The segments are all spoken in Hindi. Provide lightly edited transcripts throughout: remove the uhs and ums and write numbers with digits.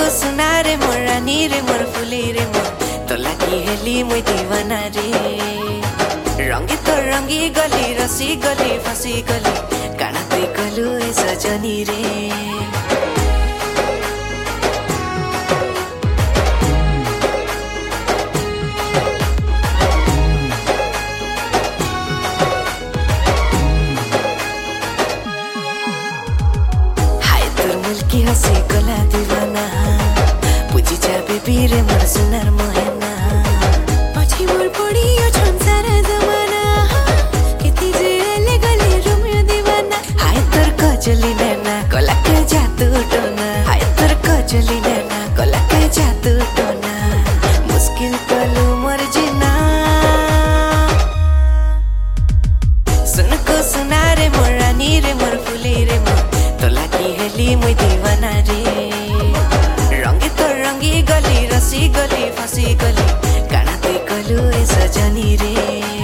को सुना रे मोर रानी रे मोर फुली रे मोर तो लगी हेली मुई दीवाना रे रंगी तो रंगी गली रसी गली फसी गली काना तुई कलु ए सजनी रे की हसी गला दीवाना बुझी जाबे बीरे मोर सुनार मोहना पछि मोर पड़ियो संसार जमाना केती जेले गले रोमियो दीवाना हाय तोर कजली नैना कला के जादू टोना हाय तोर कजली नैना कला के जादू टोना मुश्किल कलु मोर जीना सुन को सुना रे मोर रानी रे मोर फुली रे मोर तो लगी हेली मुई दीवाना रे रंगी तो रंगी गली रसी गली फसी गली काना तुई कलु ए सजनी रे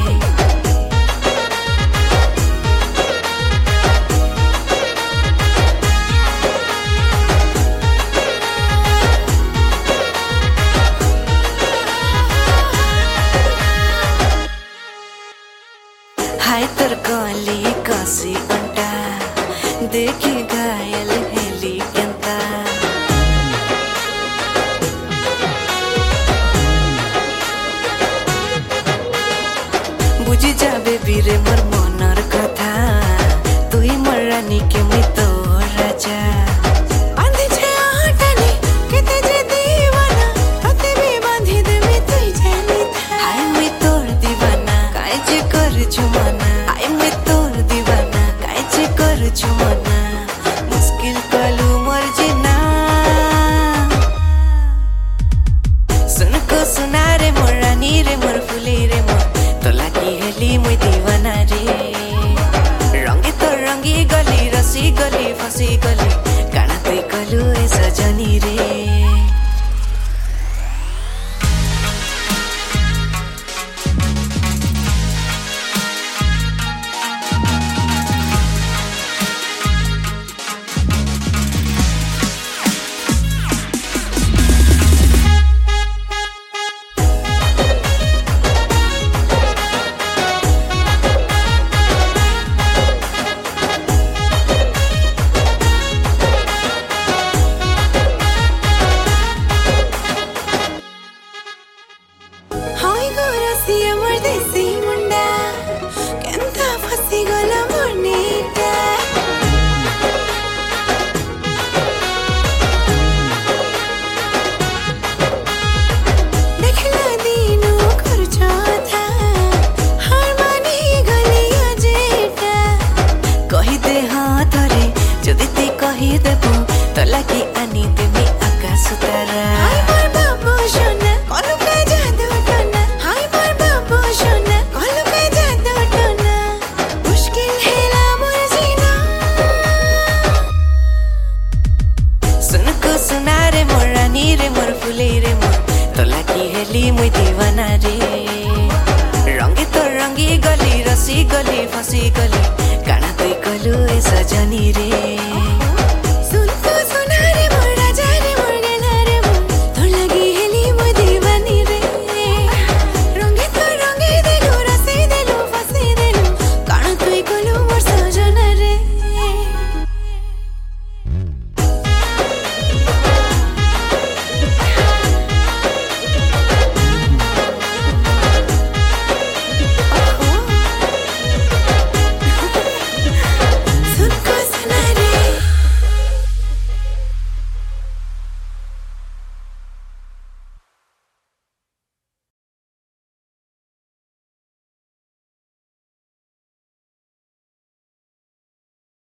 हाय तोर गली कसी अंटा देखी घायल हेली केंता बुझी जाबे बीरे मोर मनर कथा तुई मोर रानी के मुई तोर राजा बांधी छे आटानी केते जे दीवाना तते भी बांधी देबे तुई जानी था हाय मुई तोर दीवाना काय जे कर जुमाना हाय मुई तोर दीवाना काय जे कर जुमाना मुश्किल कलु मोर जीना सुन को सुना रे मोर रानी रे मोर फुली रे मोर तो लगी हेली मुई दीवाना रे रंगी तो रंगी गली रसी गली फसी गली काना तुई कलु ए सजनी रे देसी मुंडा केंता फसी गला मोरनीटा देखला दिनो खर्चा था हार मानी गलिया जेटा कही दे हाथ रे जदी ती कही देबो तो लगी आनी देमी आकाश तारा